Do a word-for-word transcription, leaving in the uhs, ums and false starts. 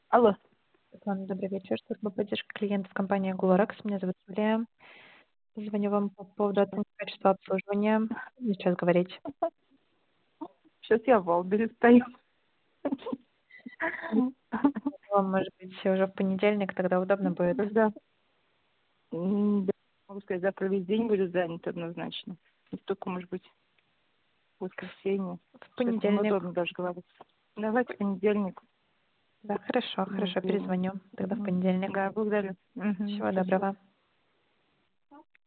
Алло. Светлана, добрый вечер. Служба поддержки клиентов компании Гуларакс. Меня зовут Юлия. Звоню вам по поводу оценки качества обслуживания. Сейчас говорить. Сейчас я в Валбере стою. Вам, может быть, уже в понедельник, тогда удобно будет. Когда, м, да, могу сказать, завтра весь день будет занят однозначно. И только, может быть, в воскресенье. В Сейчас понедельник. неудобно даже говорить. Давайте в понедельник. Да, хорошо, хорошо, Понедельник. перезвоню тогда в Мгм. понедельник. Да, благодарю. Мгм. Всего Спасибо. доброго.